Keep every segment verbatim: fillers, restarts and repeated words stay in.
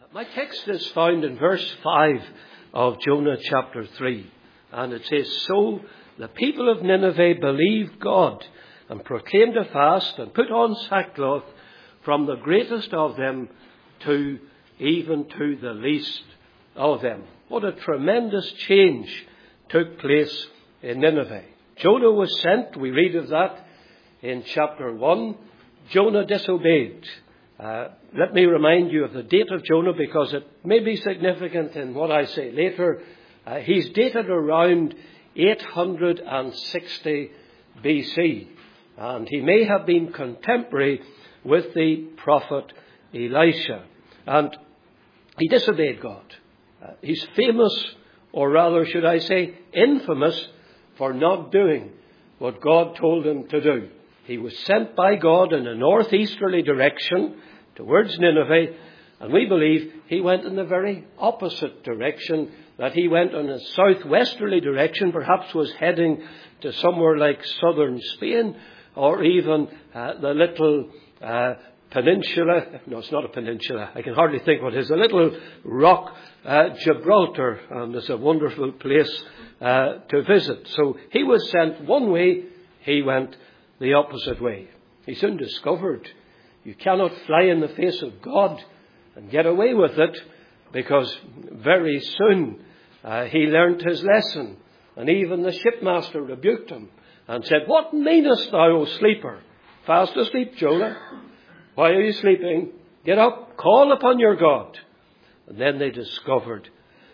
My text is found in verse five of Jonah chapter three. And it says, "So the people of Nineveh believed God and proclaimed a fast and put on sackcloth from the greatest of them to even to the least of them." What a tremendous change took place in Nineveh. Jonah was sent. We read of that in chapter one. Jonah disobeyed. Uh, let me remind you of the date of Jonah because it may be significant in what I say later. Uh, he's dated around eight hundred sixty B C, and he may have been contemporary with the prophet Elisha. And he disobeyed God. Uh, he's famous, or rather should I say infamous, for not doing what God told him to do. He was sent by God in a northeasterly direction towards Nineveh, and we believe he went in the very opposite direction, that he went in a southwesterly direction, perhaps was heading to somewhere like southern Spain, or even uh, the little uh, peninsula. No, it's not a peninsula. I can hardly think what it is. A little rock, uh, Gibraltar, and it's a wonderful place uh, to visit. So he was sent one way, he went the opposite way. He soon discovered you cannot fly in the face of God and get away with it, because very soon uh, he learnt his lesson. And even the shipmaster rebuked him and said, "What meanest thou, O sleeper? Fast asleep, Jonah. Why are you sleeping? Get up, call upon your God." And then they discovered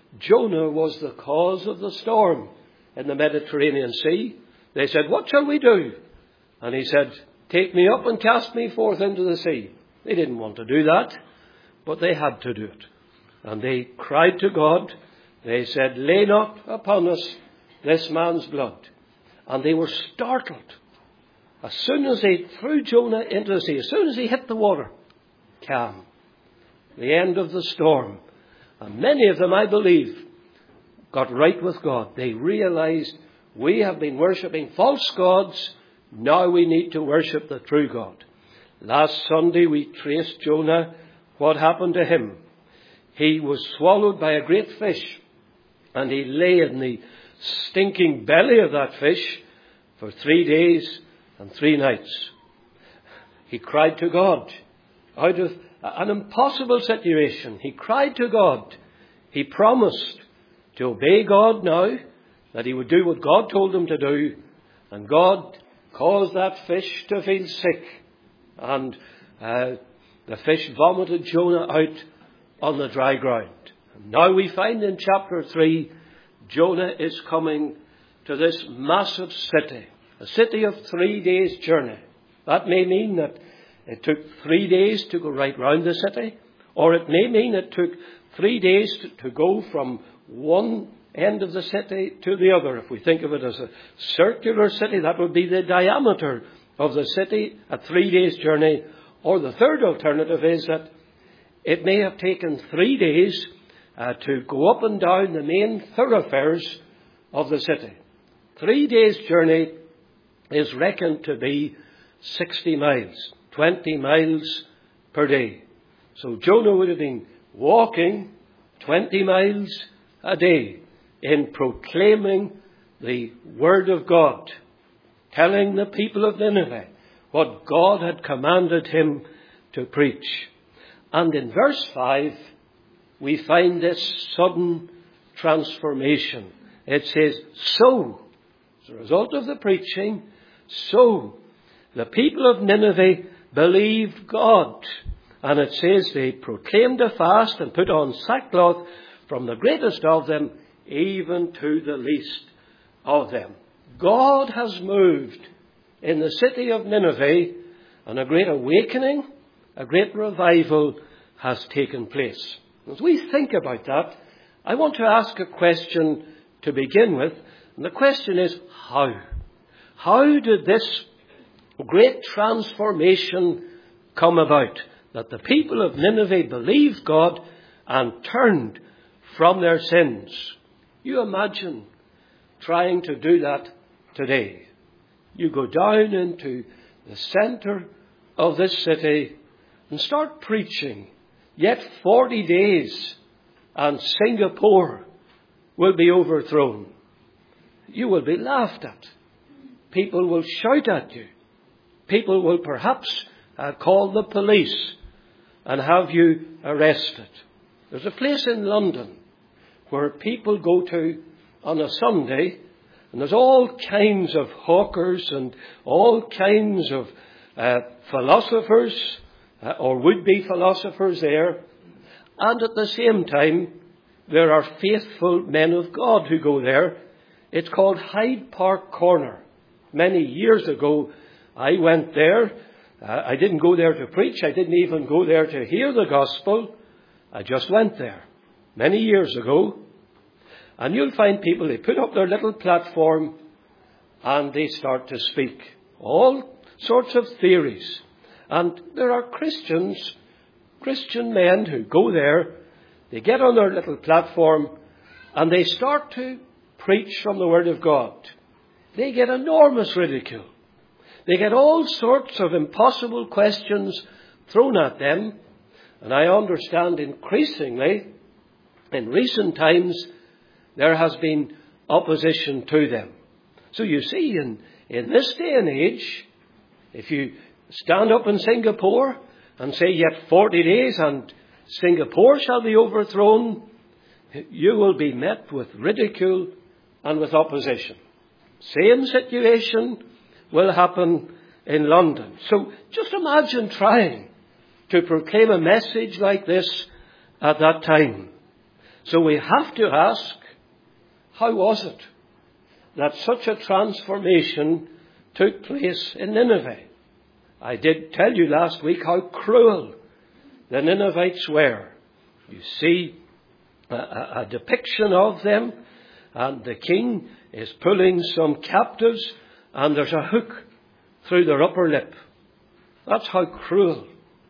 Jonah was the cause of the storm in the Mediterranean Sea. They said, "What shall we do?" And he said, "Take me up and cast me forth into the sea." They didn't want to do that, but they had to do it. And they cried to God. They said, "Lay not upon us this man's blood." And they were startled. As soon as they threw Jonah into the sea, as soon as he hit the water, calm. The end of the storm. And many of them, I believe, got right with God. They realized we have been worshipping false gods. Now we need to worship the true God. Last Sunday we traced Jonah. What happened to him? He was swallowed by a great fish, and he lay in the stinking belly of that fish for three days and three nights. He cried to God out of an impossible situation. He cried to God. He promised to obey God now, that he would do what God told him to do, and God caused that fish to feel sick, and uh, the fish vomited Jonah out on the dry ground. And now we find in chapter three, Jonah is coming to this massive city, a city of three days' journey. That may mean that it took three days to go right round the city, or it may mean it took three days to, to go from one end of the city to the other. If we think of it as a circular city, that would be the diameter of the city, a three days journey. Or the third alternative is that it may have taken three days uh, to go up and down the main thoroughfares of the city. Three days journey is reckoned to be sixty miles, twenty miles per day. So Jonah would have been walking twenty miles a day in proclaiming the word of God, telling the people of Nineveh what God had commanded him to preach. And in verse five, we find this sudden transformation. It says, "So," as a result of the preaching, "so the people of Nineveh believed God." And it says they proclaimed a fast and put on sackcloth from the greatest of them even to the least of them. God has moved in the city of Nineveh, and a great awakening, a great revival has taken place. As we think about that, I want to ask a question to begin with. And the question is, how? How did this great transformation come about? That the people of Nineveh believed God and turned from their sins. You imagine trying to do that today. You go down into the center of this city and start preaching. yet forty days and Singapore will be overthrown, you will be laughed at. People will shout at you. People will perhaps uh, call the police and have you arrested. There's a place in London where people go to on a Sunday, and there's all kinds of hawkers and all kinds of uh, philosophers uh, or would-be philosophers there. And at the same time, there are faithful men of God who go there. It's called Hyde Park Corner. Many years ago, I went there. Uh, I didn't go there to preach. I didn't even go there to hear the gospel. I just went there many years ago. And you'll find people, they put up their little platform and they start to speak. All sorts of theories. And there are Christians, Christian men who go there. They get on their little platform and they start to preach from the Word of God. They get enormous ridicule. They get all sorts of impossible questions thrown at them. And I understand increasingly, in recent times, there has been opposition to them. So you see, in, in this day and age, if you stand up in Singapore and say, yet forty days and Singapore shall be overthrown, you will be met with ridicule and with opposition. Same situation will happen in London. So just imagine trying to proclaim a message like this at that time. So we have to ask, how was it that such a transformation took place in Nineveh? I did tell you last week how cruel the Ninevites were. You see a, a, a depiction of them, and the king is pulling some captives, and there's a hook through their upper lip. That's how cruel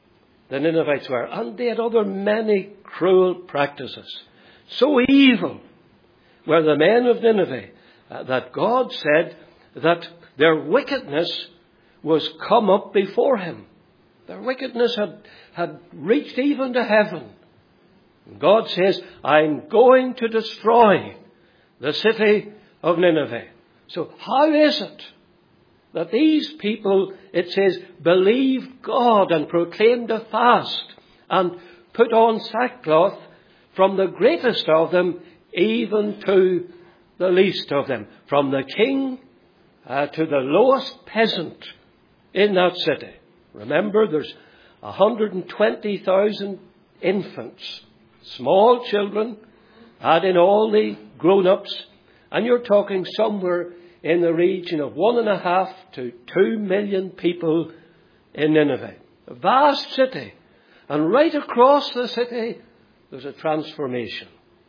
the Ninevites were. And they had other many cruel practices. So evil were the men of Nineveh uh, that God said that their wickedness was come up before him. Their wickedness had, had reached even to heaven. And God says, I'm going to destroy the city of Nineveh. So how is it that these people, it says, believed God and proclaimed a fast and put on sackcloth, from the greatest of them even to the least of them, from the king uh, to the lowest peasant in that city? Remember, there's one hundred twenty thousand infants, small children, add in all the grown-ups, and you're talking somewhere in the region of one and a half to two million people in Nineveh. A vast city. And right across the city, there's a transformation.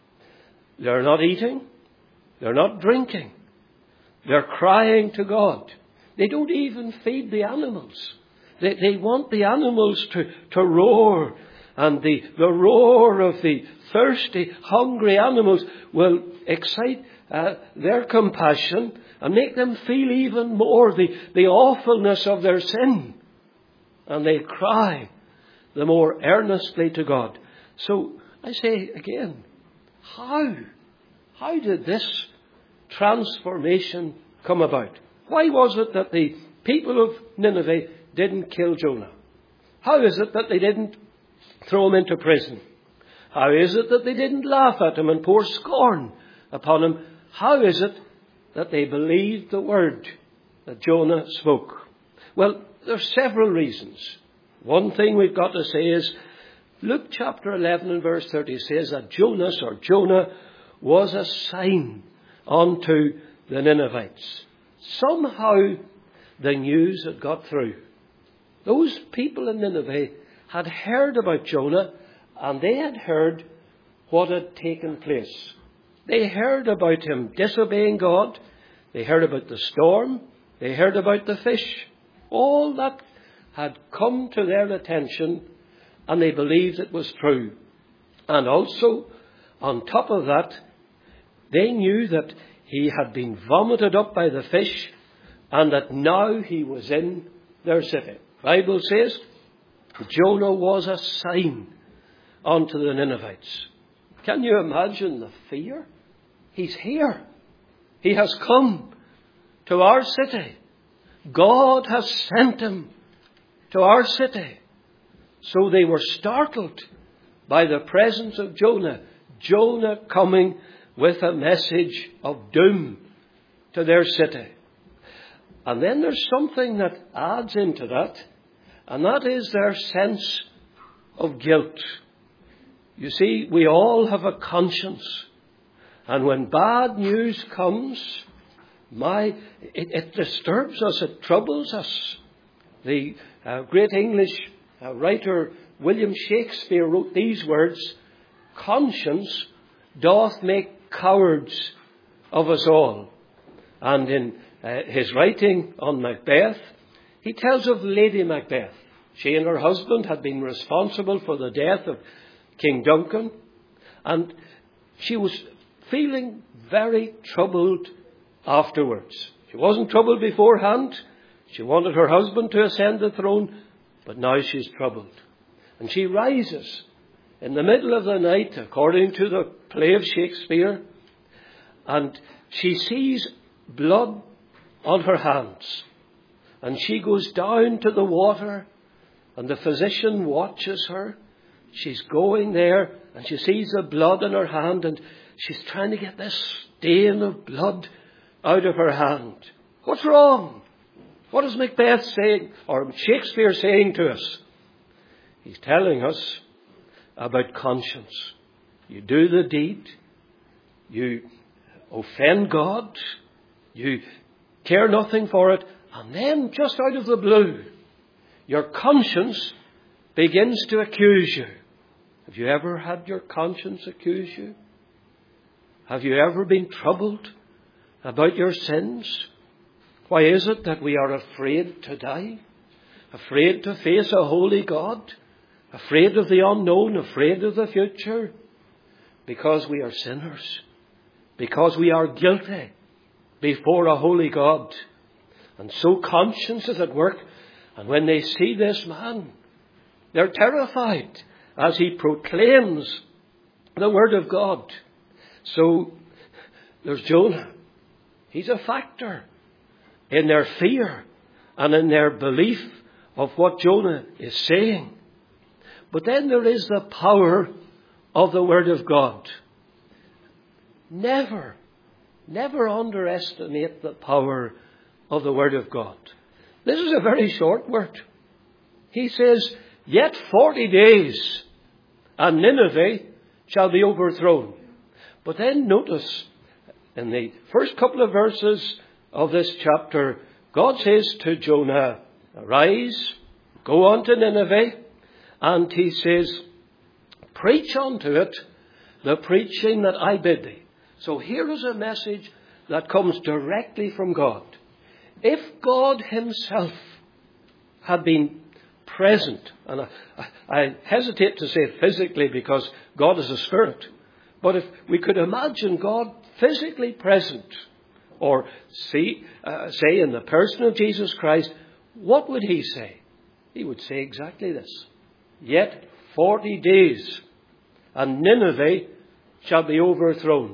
They're not eating. They're not drinking. They're crying to God. They don't even feed the animals. They, they want the animals to, to roar. And the, the roar of the thirsty, hungry animals will excite uh, their compassion and make them feel even more the, the awfulness of their sin. And they cry the more earnestly to God. So I say again, how? How did this transformation come about? Why was it that the people of Nineveh didn't kill Jonah? How is it that they didn't throw him into prison? How is it that they didn't laugh at him and pour scorn upon him? How is it that they believed the word that Jonah spoke? Well, there's several reasons. One thing we've got to say is, Luke chapter eleven and verse thirty says that Jonas or Jonah was a sign unto the Ninevites. Somehow the news had got through. Those people in Nineveh had heard about Jonah, and they had heard what had taken place. They heard about him disobeying God. They heard about the storm. They heard about the fish. All that had come to their attention, and they believed it was true. And also, on top of that, they knew that he had been vomited up by the fish, and that now he was in their city. The Bible says Jonah was a sign unto the Ninevites. Can you imagine the fear? He's here. He has come to our city. God has sent him to our city. So they were startled by the presence of Jonah. Jonah coming with a message of doom to their city. And then there's something that adds into that, and that is their sense of guilt. You see, we all have a conscience. And when bad news comes, my, it, it disturbs us, it troubles us. The uh, great English uh, writer William Shakespeare wrote these words, "Conscience doth make cowards of us all." And in uh, his writing on Macbeth, he tells of Lady Macbeth. She and her husband had been responsible for the death of King Duncan, and she was feeling very troubled afterwards. She wasn't troubled beforehand. She wanted her husband to ascend the throne, but now she's troubled. And she rises in the middle of the night, according to the play of Shakespeare, and she sees blood on her hands. And she goes down to the water, and the physician watches her. She's going there, and she sees the blood in her hand, and she's trying to get this stain of blood out of her hand. What's wrong? What is Macbeth saying, or Shakespeare saying to us? He's telling us about conscience. You do the deed, you offend God, you care nothing for it, and then just out of the blue, your conscience begins to accuse you. Have you ever had your conscience accuse you? Have you ever been troubled about your sins? Why is it that we are afraid to die? Afraid to face a holy God? Afraid of the unknown? Afraid of the future? Because we are sinners. Because we are guilty before a holy God. And so conscience is at work. And when they see this man, they're terrified as he proclaims the word of God. So there's Jonah. He's a factor in their fear and in their belief of what Jonah is saying. But then there is the power of the word of God. Never, never underestimate the power of the word of God. This is a very short word. He says, "Yet forty days, and Nineveh shall be overthrown." But then notice, in the first couple of verses of this chapter, God says to Jonah, "Arise, go on to Nineveh," and he says, "Preach unto it the preaching that I bid thee." So here is a message that comes directly from God. If God himself had been present, and I, I hesitate to say physically because God is a spirit, but if we could imagine God physically present, or see, uh, say in the person of Jesus Christ, what would he say? He would say exactly this: "Yet forty days, and Nineveh shall be overthrown."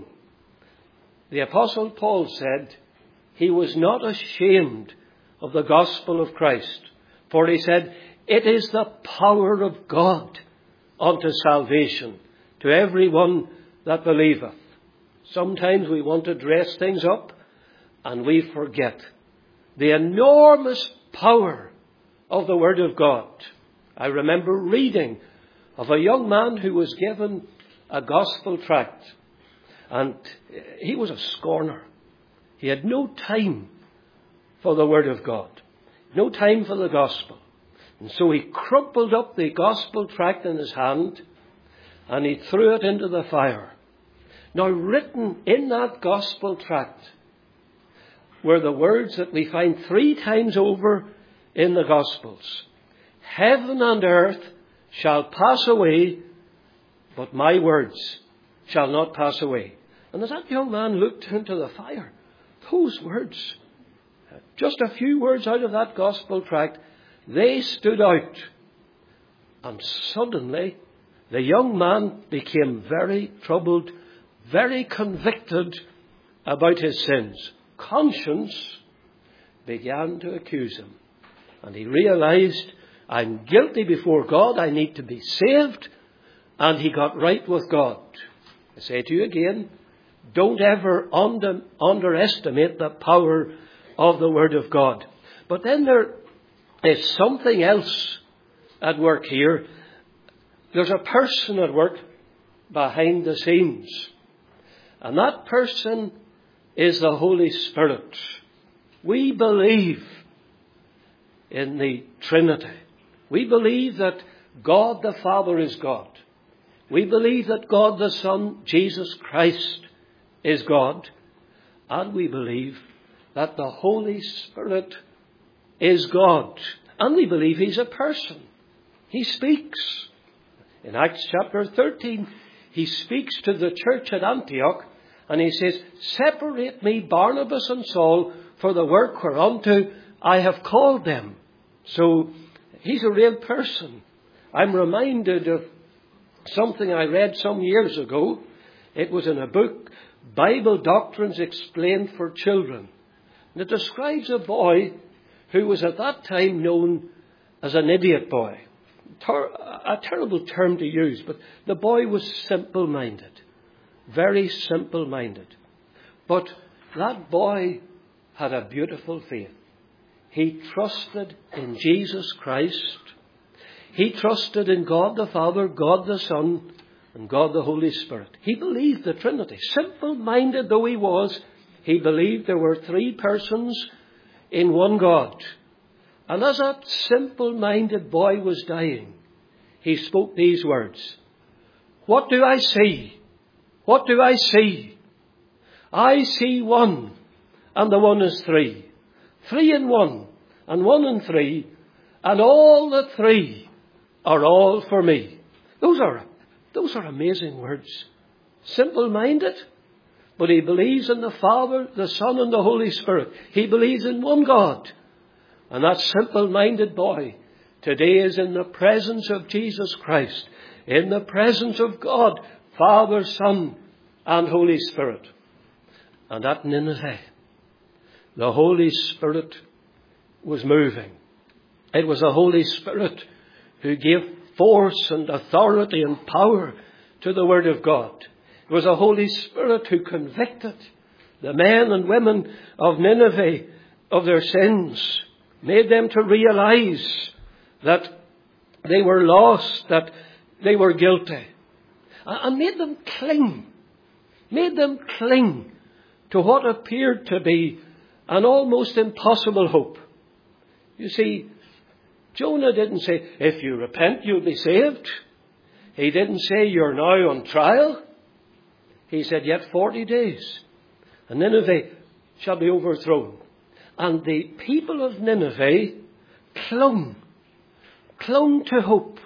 The Apostle Paul said he was not ashamed of the gospel of Christ, for he said, "It is the power of God unto salvation to every one that believeth." Sometimes we want to dress things up and we forget the enormous power of the Word of God. I remember reading of a young man who was given a gospel tract, and he was a scorner. He had no time for the Word of God, no time for the gospel. And so he crumpled up the gospel tract in his hand and he threw it into the fire. Now, written in that gospel tract were the words that we find three times over in the Gospels: "Heaven and earth shall pass away, but my words shall not pass away." And as that young man looked into the fire, those words, just a few words out of that gospel tract, they stood out. And suddenly the young man became very troubled, very convicted about his sins. Conscience began to accuse him. And he realized, I'm guilty before God, I need to be saved. And he got right with God. I say to you again, don't ever under, underestimate the power of the Word of God. But then there is something else at work here. There's a person at work behind the scenes. And that person is the Holy Spirit. We believe in the Trinity. We believe that God the Father is God. We believe that God the Son, Jesus Christ, is God. And we believe that the Holy Spirit is God. And we believe He's a person. He speaks. In Acts chapter thirteen, He speaks to the church at Antioch, and He says, separate me, Barnabas and Saul, for the work whereunto I have called them. So, He's a real person. I'm reminded of something I read some years ago. It was in a book, Bible Doctrines Explained for Children. And it describes a boy who was at that time known as an idiot boy. Ter- a terrible term to use, but the boy was simple-minded. Very simple-minded. But that boy had a beautiful faith. He trusted in Jesus Christ. He trusted in God the Father, God the Son, and God the Holy Spirit. He believed the Trinity. Simple-minded though he was, he believed there were three persons in one God. And as that simple-minded boy was dying, he spoke these words. What do I see? What do I see? I see one, and the one is three. Three in one, and one in three, and all the three are all for me. Those are, those are amazing words. Simple-minded, but he believes in the Father, the Son, and the Holy Spirit. He believes in one God. And that simple-minded boy today is in the presence of Jesus Christ, in the presence of God, Father, Son, and Holy Spirit. And at Nineveh, the Holy Spirit was moving. It was the Holy Spirit who gave force and authority and power to the Word of God. It was the Holy Spirit who convicted the men and women of Nineveh of their sins, made them to realize that they were lost, that they were guilty, and made them cling, made them cling to what appeared to be an almost impossible hope. You see, Jonah didn't say, if you repent, you'll be saved. He didn't say, you're now on trial. He said, yet forty days, and Nineveh shall be overthrown. And the people of Nineveh clung, clung to hope.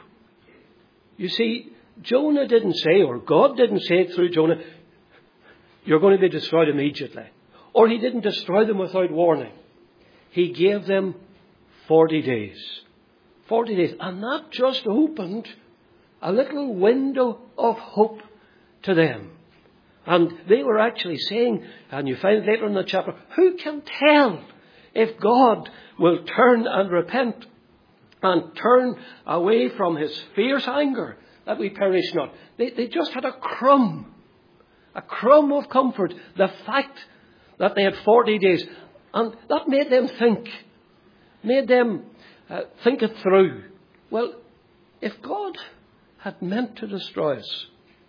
You see, Jonah didn't say, or God didn't say it through Jonah, you're going to be destroyed immediately. Or He didn't destroy them without warning. He gave them forty days. Forty days. And that just opened a little window of hope to them. And they were actually saying, and you find later in the chapter, who can tell if God will turn and repent and turn away from His fierce anger that we perish not? They, they just had a crumb, a crumb of comfort, the fact that they had forty days. And that made them think, made them uh, think it through. Well, if God had meant to destroy us,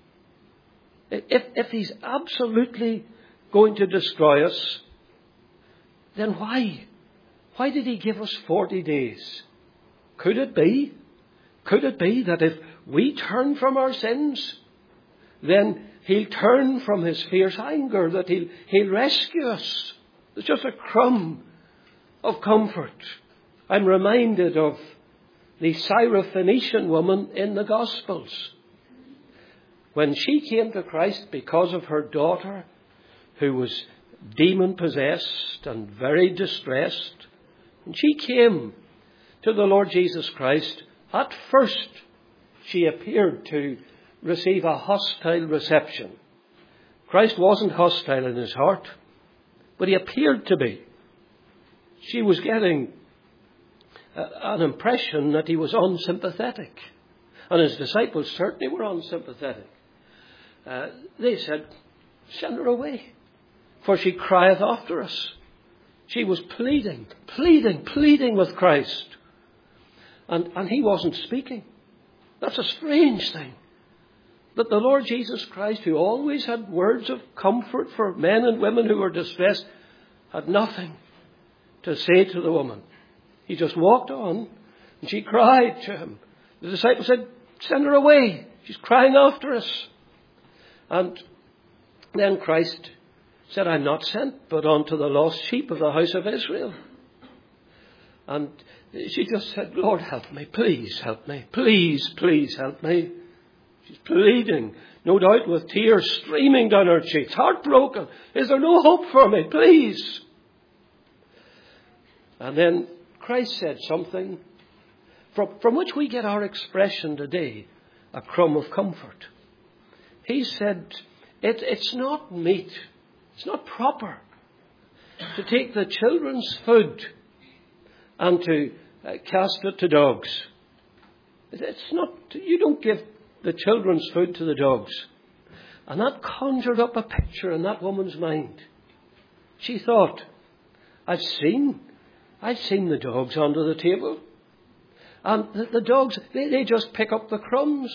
if, if He's absolutely going to destroy us, then why? Why did He give us forty days? Could it be? Could it be that if we turn from our sins, then He'll turn from His fierce anger, that He'll, he'll rescue us? It's just a crumb of comfort. I'm reminded of the Syrophoenician woman in the Gospels. When she came to Christ because of her daughter, who was demon-possessed and very distressed, and she came to the Lord Jesus Christ, at first she appeared to receive a hostile reception. Christ wasn't hostile in his heart, but he appeared to be. She was getting a, an impression that he was unsympathetic. And his disciples certainly were unsympathetic. Uh, they said, "Send her away, for she crieth after us." She was pleading, pleading, pleading with Christ. And, and he wasn't speaking. That's a strange thing. That the Lord Jesus Christ, who always had words of comfort for men and women who were distressed, had nothing to say to the woman. He just walked on, and she cried to him. The disciples said, "Send her away. She's crying after us." And then Christ said, "I'm not sent but unto the lost sheep of the house of Israel." And she just said, "Lord, help me. Please help me. Please, please help me." She's pleading, no doubt with tears streaming down her cheeks, heartbroken. "Is there no hope for me? Please." And then Christ said something from, from which we get our expression today, a crumb of comfort. He said, it, it's not meet, it's not proper to take the children's food and to uh, cast it to dogs. It's not, you don't give the children's food to the dogs. And that conjured up a picture in that woman's mind. She thought, I've seen, I've seen the dogs under the table. And the, the dogs, they, they just pick up the crumbs.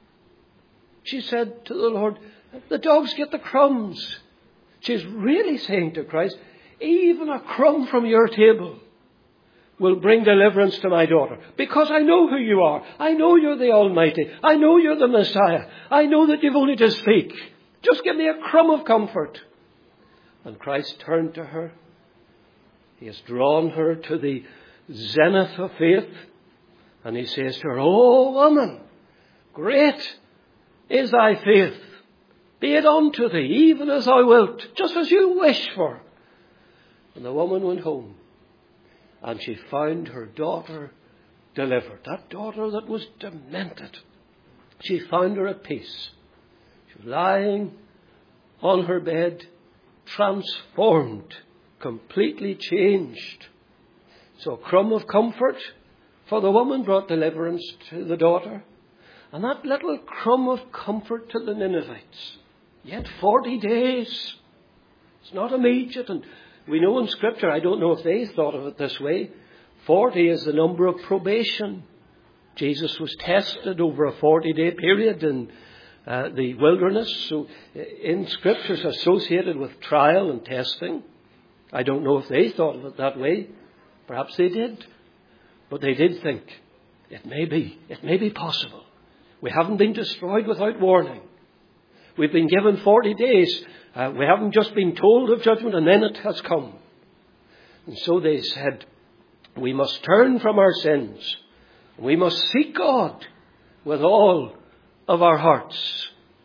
She said to the Lord, "The dogs get the crumbs." She's really saying to Christ, even a crumb from your table will bring deliverance to my daughter. Because I know who you are. I know you're the Almighty. I know you're the Messiah. I know that you've only to speak. Just give me a crumb of comfort. And Christ turned to her. He has drawn her to the zenith of faith. And he says to her, "Oh woman, great is thy faith. Be it unto thee, even as thou wilt, just as you wish for." And the woman went home. And she found her daughter delivered. That daughter that was demented. She found her at peace. She was lying on her bed, transformed, completely changed. So a crumb of comfort for the woman brought deliverance to the daughter. And that little crumb of comfort to the Ninevites. Yet forty days. It's not immediate. And we know in Scripture, I don't know if they thought of it this way, forty is the number of probation. Jesus was tested over a forty-day period in uh, the wilderness. So in Scriptures associated with trial and testing. I don't know if they thought of it that way. Perhaps they did. But they did think, it may be, it may be possible. We haven't been destroyed without warning. We've been given forty days. Uh, we haven't just been told of judgment and then it has come. And so they said, we must turn from our sins. We must seek God with all of our hearts.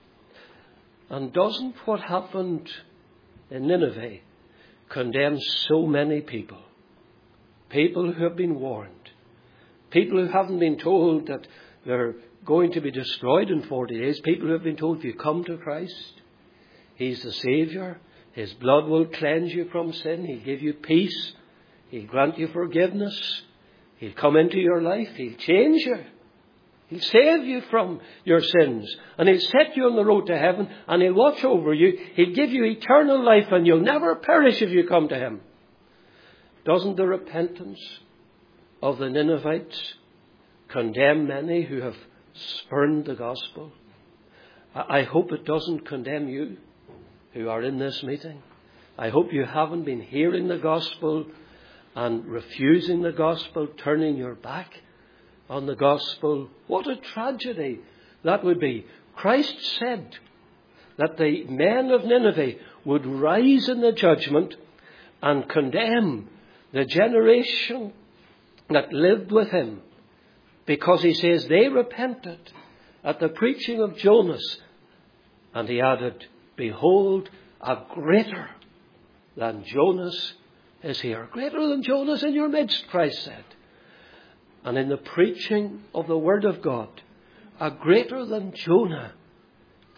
And doesn't what happened in Nineveh condemn so many people? People who have been warned. People who haven't been told that they're going to be destroyed in forty days. People who have been told, if you come to Christ, He's the Saviour. His blood will cleanse you from sin. He'll give you peace. He'll grant you forgiveness. He'll come into your life. He'll change you. He'll save you from your sins. And He'll set you on the road to heaven. And He'll watch over you. He'll give you eternal life. And you'll never perish if you come to Him. Doesn't the repentance of the Ninevites condemn many who have spurned the gospel? I hope it doesn't condemn you who are in this meeting. I hope you haven't been hearing the gospel and refusing the gospel, turning your back on the gospel. What a tragedy that would be. Christ said that the men of Nineveh would rise in the judgment and condemn the generation that lived with Him, because He says they repented at the preaching of Jonas. And He added, behold, a greater than Jonas is here. Greater than Jonas in your midst, Christ said. And in the preaching of the Word of God, a greater than Jonah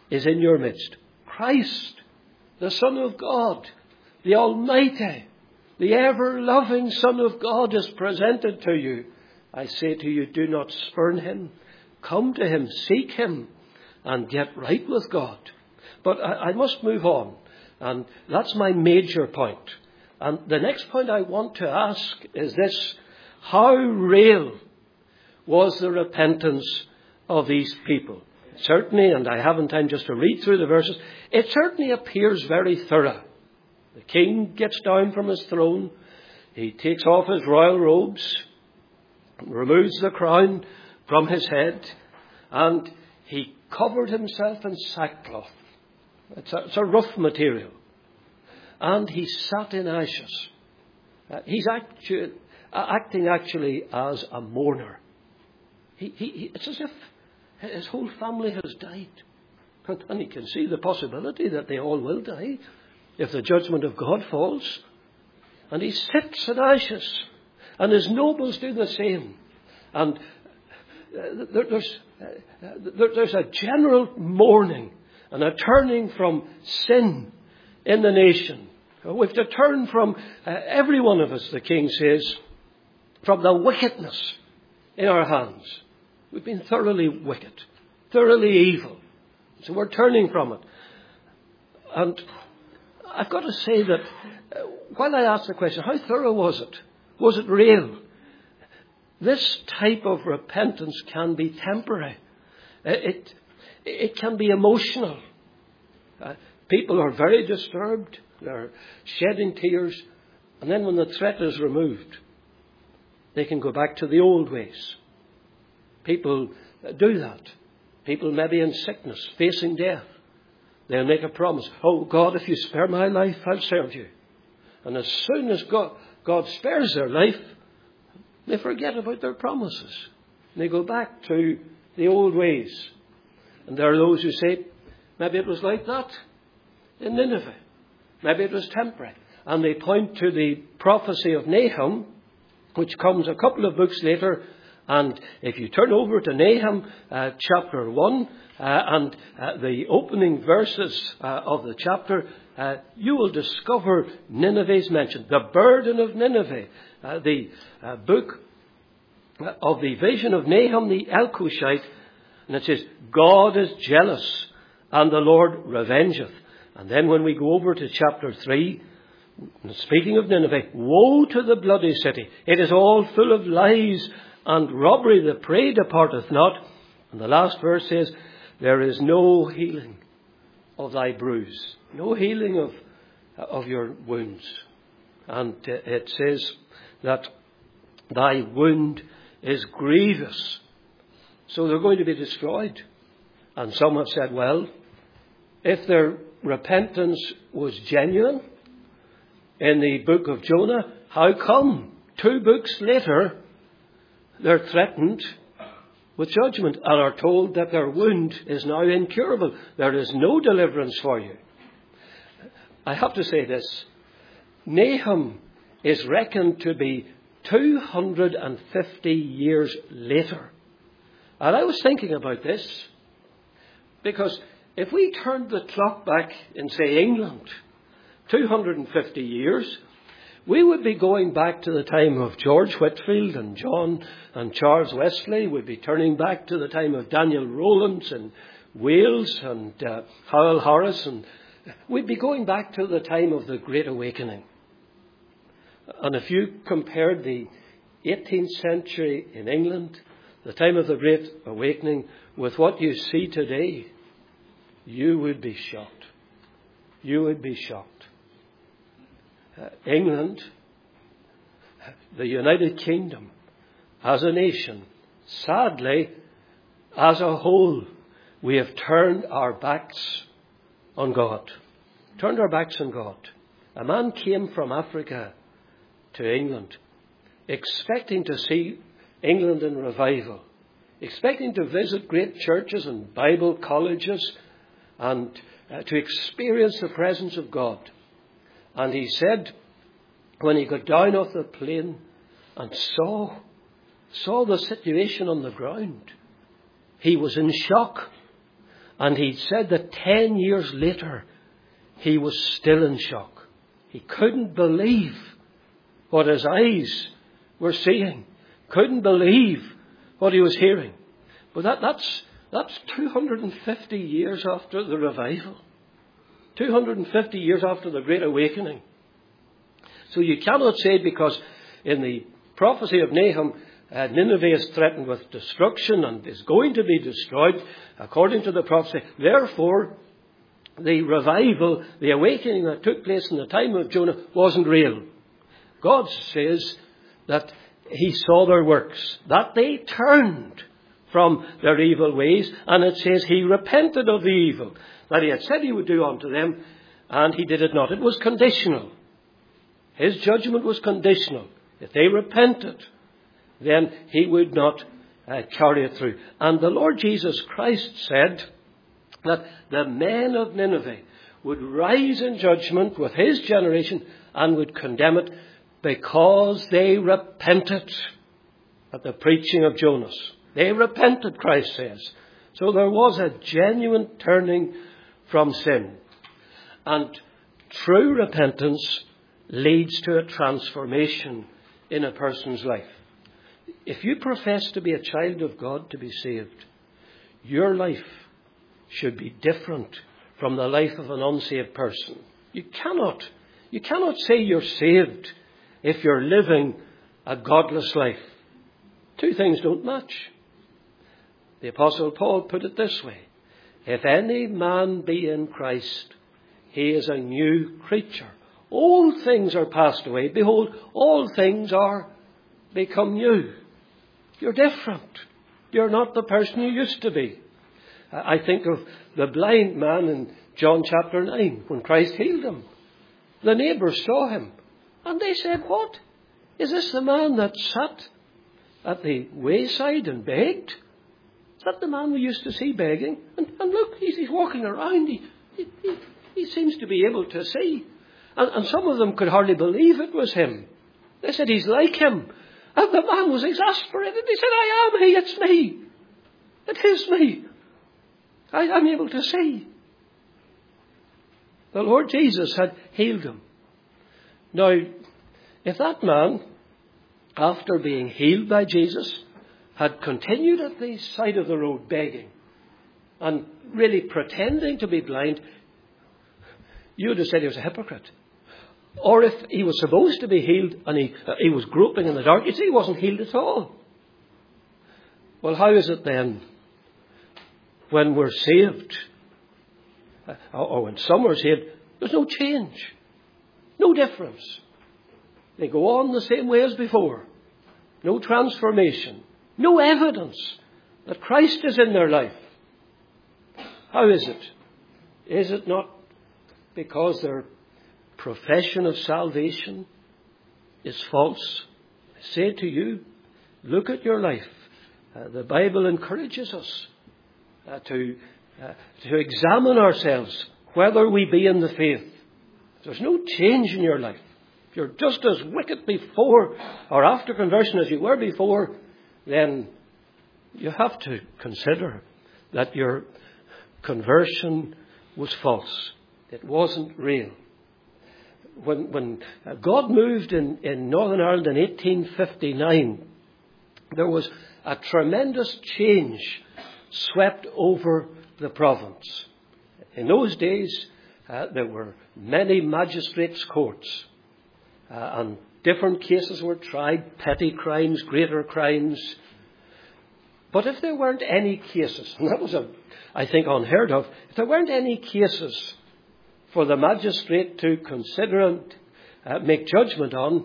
is in your midst. Christ, the Son of God, the Almighty, the ever-loving Son of God is presented to you. I say to you, do not spurn him. Come to him, seek him, and get right with God. But I, I must move on, and that's my major point. And the next point I want to ask is this: how real was the repentance of these people? Certainly, and I haven't time just to read through the verses, it certainly appears very thorough. The king gets down from his throne, he takes off his royal robes, removes the crown from his head, and he covered himself in sackcloth. It's a, it's a rough material. And he sat in ashes. Uh, he's actu- uh, acting actually as a mourner. He, he, he, it's as if his whole family has died. And, and he can see the possibility that they all will die if the judgment of God falls. And he sits in ashes. And his nobles do the same. And uh, there, there's, uh, there, there's a general mourning and a turning from sin in the nation. We've to turn from, uh, every one of us, the king says, from the wickedness in our hands. We've been thoroughly wicked, thoroughly evil. So we're turning from it. And I've got to say that uh, while I ask the question, how thorough was it? Was it real? This type of repentance can be temporary. It, it can be emotional. Uh, people are very disturbed. They're shedding tears. And then when the threat is removed, they can go back to the old ways. People do that. People maybe in sickness, facing death. They'll make a promise. Oh, God, if you spare my life, I'll serve you. And as soon as God, God spares their life, they forget about their promises. And they go back to the old ways. And there are those who say, maybe it was like that in Nineveh. Maybe it was temporary. And they point to the prophecy of Nahum, which comes a couple of books later. And if you turn over to Nahum uh, chapter one uh, and uh, the opening verses uh, of the chapter, uh, you will discover Nineveh is mentioned. The burden of Nineveh, uh, the uh, book of the vision of Nahum the Elkoshite. And it says, God is jealous and the Lord revengeth. And then when we go over to chapter three, speaking of Nineveh, woe to the bloody city. It is all full of lies and robbery. The prey departeth not. And the last verse says, there is no healing of thy bruise. No healing of, of your wounds. And it says that thy wound is grievous. So they're going to be destroyed. And some have said, well, if their repentance was genuine in the book of Jonah, how come two books later they're threatened with judgment and are told that their wound is now incurable? There is no deliverance for you. I have to say this. Nahum is reckoned to be two hundred fifty years later. And I was thinking about this because if we turned the clock back in, say, England, two hundred fifty years, we would be going back to the time of George Whitefield and John and Charles Wesley. We'd be turning back to the time of Daniel Rowlands in Wales and uh, Howell Harris. And we'd be going back to the time of the Great Awakening. And if you compared the eighteenth century in England, the time of the Great Awakening, with what you see today, you would be shocked. You would be shocked. Uh, England, the United Kingdom, as a nation, sadly, as a whole, we have turned our backs on God. Turned our backs on God. A man came from Africa to England, expecting to see England in revival, expecting to visit great churches and Bible colleges and uh, to experience the presence of God. And he said, when he got down off the plane and saw, saw the situation on the ground, he was in shock. And he said that ten years later, he was still in shock. He couldn't believe what his eyes were seeing. Couldn't believe what he was hearing. But that, that's, that's two hundred fifty years after the revival. two hundred fifty years after the Great Awakening. So you cannot say, because in the prophecy of Nahum, uh, Nineveh is threatened with destruction and is going to be destroyed, according to the prophecy. Therefore, the revival, the awakening that took place in the time of Jonah wasn't real. God says that he saw their works, that they turned from their evil ways, and it says he repented of the evil that he had said he would do unto them, and he did it not. It was conditional. His judgment was conditional. If they repented, then he would not uh, carry it through. And the Lord Jesus Christ said that the men of Nineveh would rise in judgment with his generation and would condemn it because they repented at the preaching of Jonas. They repented, Christ says. So there was a genuine turning from sin. And true repentance leads to a transformation in a person's life. If you profess to be a child of God, to be saved, your life should be different from the life of an unsaved person. You cannot, you cannot say you're saved if you're living a godless life. Two things don't match. The Apostle Paul put it this way: if any man be in Christ, he is a new creature. Old things are passed away. Behold, all things are become new. You're different. You're not the person you used to be. I think of the blind man in John chapter nine, when Christ healed him. The neighbours saw him, and they said, "What? Is this the man that sat at the wayside and begged? Is that the man we used to see begging? And, and look, he's, he's walking around. He, he, he, he seems to be able to see." And, and some of them could hardly believe it was him. They said, "He's like him." And the man was exasperated. He said, "I am he. It's me. It is me. I am able to see." The Lord Jesus had healed him. Now, if that man, after being healed by Jesus, had continued at the side of the road begging and really pretending to be blind, you would have said he was a hypocrite. Or if he was supposed to be healed and he, uh, he was groping in the dark, you'd say he wasn't healed at all. Well, how is it then when we're saved, uh, or when some are saved, there's no change, no difference? They go on the same way as before. No transformation, no evidence that Christ is in their life. How is it? Is it not because their profession of salvation is false? I say to you, look at your life. Uh, the Bible encourages us uh, to, uh, to examine ourselves whether we be in the faith. If there's no change in your life, if you're just as wicked before or after conversion as you were before, then you have to consider that your conversion was false. It wasn't real. When, when God moved in, in Northern Ireland in eighteen fifty-nine, there was a tremendous change swept over the province. In those days, uh, there were many magistrates' courts, uh, and different cases were tried, petty crimes, greater crimes. But if there weren't any cases, and that was, a, I think, unheard of, if there weren't any cases for the magistrate to consider and uh, make judgment on,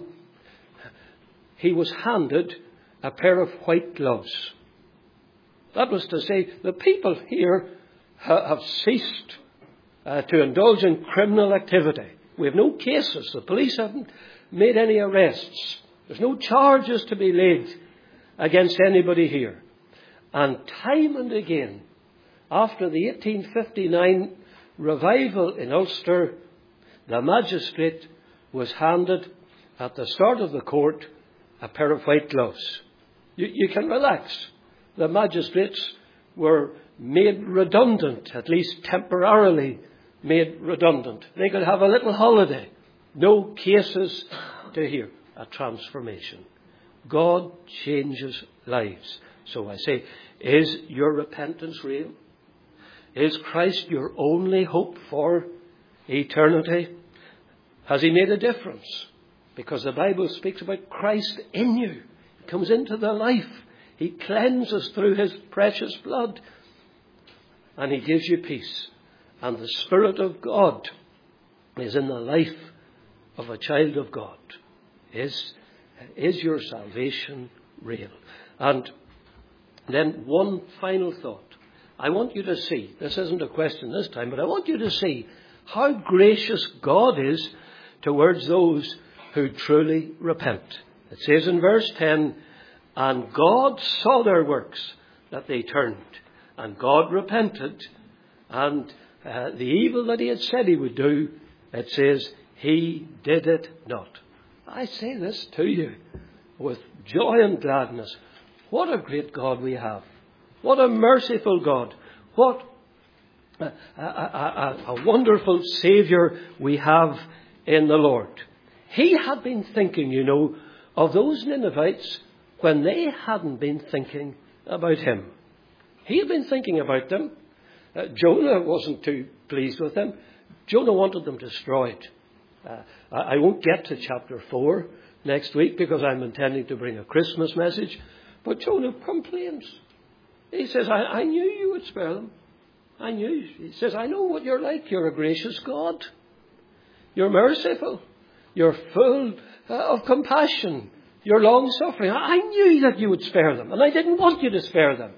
he was handed a pair of white gloves. That was to say, the people here ha- have ceased uh, to indulge in criminal activity. We have no cases. The police haven't made any arrests. There's no charges to be laid against anybody here. And time and again, after the eighteen fifty-nine revival in Ulster, the magistrate was handed at the start of the court a pair of white gloves. You, you can relax. The magistrates were made redundant, at least temporarily made redundant. They could have a little holiday. No cases to hear. A transformation. God changes lives. So I say, is your repentance real? Is Christ your only hope for eternity? Has he made a difference? Because the Bible speaks about Christ in you. He comes into the life. He cleanses through his precious blood. And he gives you peace. And the Spirit of God is in the life of a child of God. Is, is your salvation real? And then one final thought. I want you to see, this isn't a question this time, but I want you to see how gracious God is towards those who truly repent. It says in verse ten, and God saw their works, that they turned, and God repented, and uh, the evil that he had said he would do, it says, he did it not. I say this to you with joy and gladness. What a great God we have. What a merciful God. What a, a, a, a wonderful Saviour we have in the Lord. He had been thinking, you know, of those Ninevites when they hadn't been thinking about him. He had been thinking about them. Uh, Jonah wasn't too pleased with them. Jonah wanted them destroyed. Uh, I won't get to chapter four next week because I'm intending to bring a Christmas message. But Jonah complains. He says, I, I knew you would spare them. I knew. He says, I know what you're like. You're a gracious God. You're merciful. You're full uh, of compassion. You're long-suffering. I knew that you would spare them. And I didn't want you to spare them.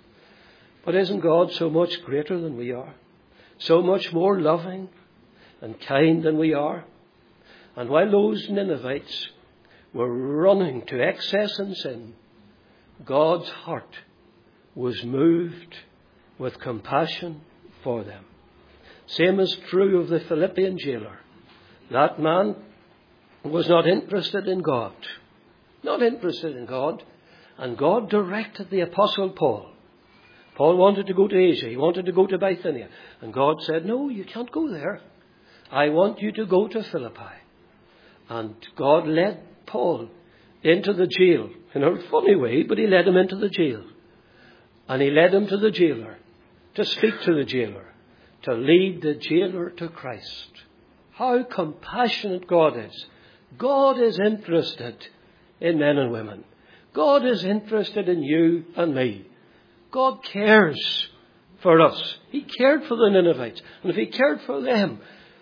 But isn't God so much greater than we are? So much more loving and kind than we are? And while those Ninevites were running to excess and sin, God's heart was moved with compassion for them. Same is true of the Philippian jailer. That man was not interested in God. Not interested in God. And God directed the Apostle Paul. Paul wanted to go to Asia. He wanted to go to Bithynia. And God said, no, you can't go there. I want you to go to Philippi. And God led Paul into the jail. In a funny way, but he led him into the jail. And he led him to the jailer to speak to the jailer, to lead the jailer to Christ. How compassionate God is. God is interested in men and women. God is interested in you and me. God cares for us. He cared for the Ninevites. And if he cared for them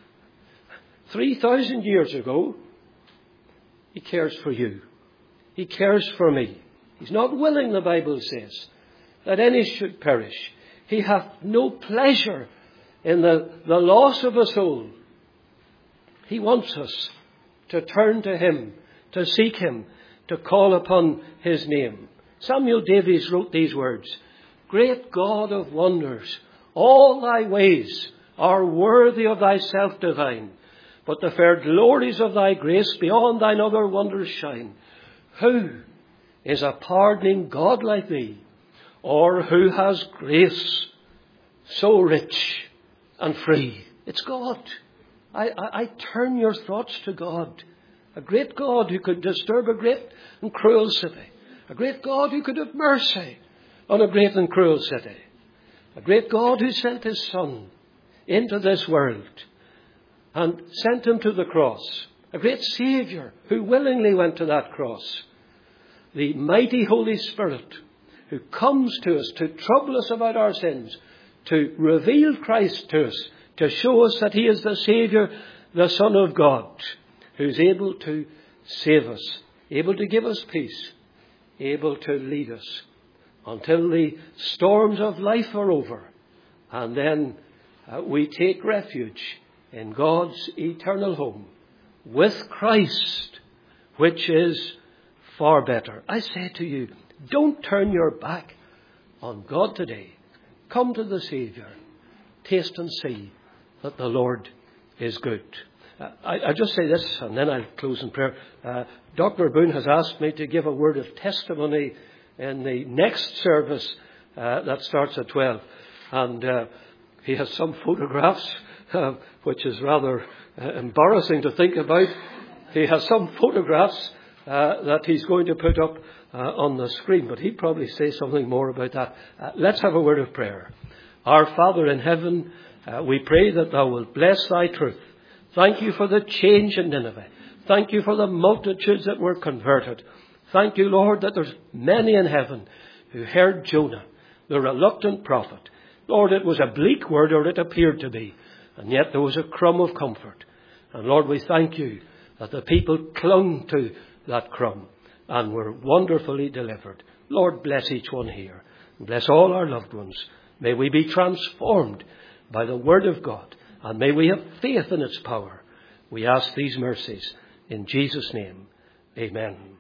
three thousand years ago, he cares for you. He cares for me. He's not willing, the Bible says, that any should perish. He hath no pleasure in the, the loss of a soul. He wants us to turn to him, to seek him, to call upon his name. Samuel Davies wrote these words, great God of wonders, all thy ways are worthy of thyself divine, but the fair glories of thy grace beyond thine other wonders shine. Who is a pardoning God like thee, or who has grace so rich and free? It's God. I, I, I turn your thoughts to God. A great God who could disturb a great and cruel city. A great God who could have mercy on a great and cruel city. A great God who sent his Son into this world and sent him to the cross. A great Saviour who willingly went to that cross. The mighty Holy Spirit who comes to us to trouble us about our sins, to reveal Christ to us, to show us that he is the Saviour, the Son of God, who's able to save us, able to give us peace, able to lead us until the storms of life are over. And then uh, we take refuge in God's eternal home with Christ, which is far better. I say to you, don't turn your back on God today. Come to the Saviour. Taste and see that the Lord is good. Uh, I, I just say this, and then I'll close in prayer. Uh, Doctor Boone has asked me to give a word of testimony in the next service uh, that starts at twelve. And uh, he has some photographs, uh, which is rather uh, embarrassing to think about. He has some photographs uh, that he's going to put up uh, on the screen, but he'd probably say something more about that. Uh, let's have a word of prayer. Our Father in heaven, uh, we pray that thou wilt bless thy truth. Thank you for the change in Nineveh. Thank you for the multitudes that were converted. Thank you, Lord, that there's many in heaven who heard Jonah, the reluctant prophet. Lord, it was a bleak word, or it appeared to be, and yet there was a crumb of comfort. And Lord, we thank you that the people clung to that crumb and were wonderfully delivered. Lord, bless each one here. Bless all our loved ones. May we be transformed by the word of God, and may we have faith in its power. We ask these mercies in Jesus' name. Amen.